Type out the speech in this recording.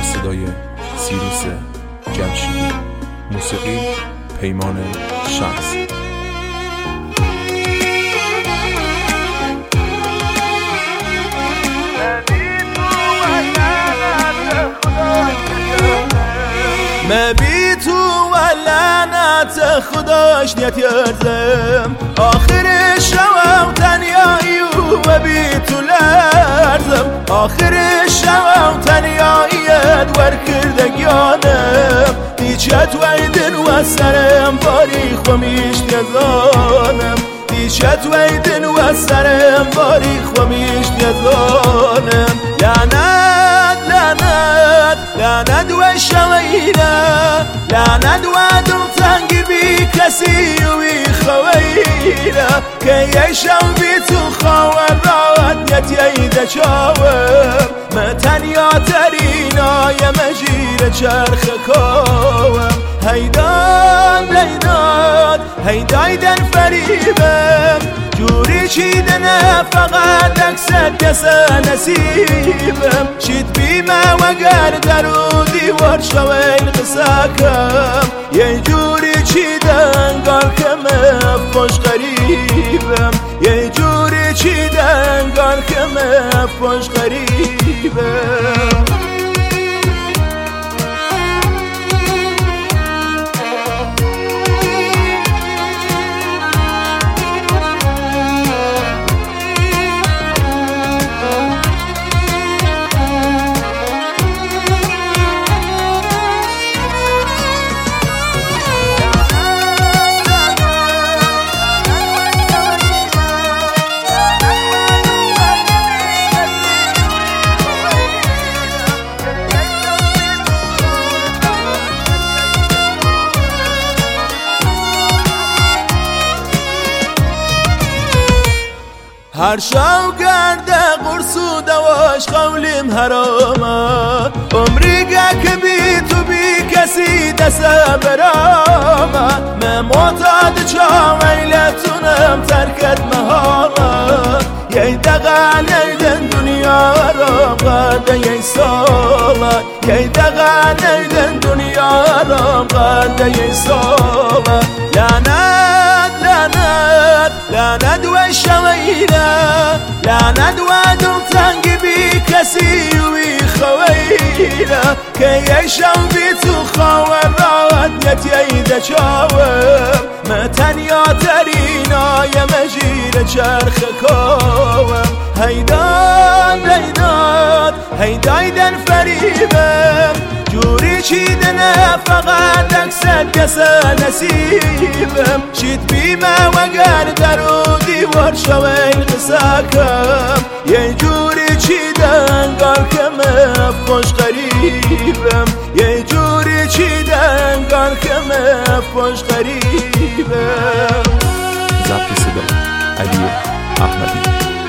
صدای سیروس جمشیدی، موسیقی پیمان شمس. ما بی تو و لعنت خداش نتیردم، آخر شوم تنیایی و بی تو لرزم، آخر شوم تنیاییت ور کردگیانم، دیچت ویدن و سرم باریخ و میش نزانم، دیچت ویدن و سرم باریخ و میش نزانم. لعنت لعنت لعنت و شوینا، لعنت و دلتنگی بی کسی و بی خوینا، که یه شو بی تو خواه راحت یتیده چاوم، ما تنیا ترینای مجیر چرخ کاوم، هیدان لیداد هیدایدن فریبم، جوری چیدنه فقط اکسر کسا نصیبم، شید بیمه و گر درو دیوار شوین قساکم، یه جوری چیدن گار کمه خوش غریبم، یه جوری چیدن گار کمه خوش غریبم. هر شو گرده قرص و دواش قولیم حرامه، عمری که بی تو بی کسی دست برامه، من معتاد چاویلتونم ترکت محاله، یه دقا نیدن دنیا را قرده یه ساله، یه دقا نیدن دنیا را قرده یه ساله. لعنت لعنت لعنت و شوینا، لعنت و دلتنگی بی کسی و بی خوینا، که یه شو بی تو خواه راحت یتیده چاوم، ما تنیا ترینای مجیر چرخ کاوم، هیدان لیداد هیدایدن فریبم، جوری چیدنه فقط اکسر کسا نصیبم، شید بیمه و گر درو دیوار شوین قساکم، یه جوری چیدن گار کمه خوش غریبم، یه جوری چیدن گار کمه خوش غریبم. ضبط صدا علی احمدی.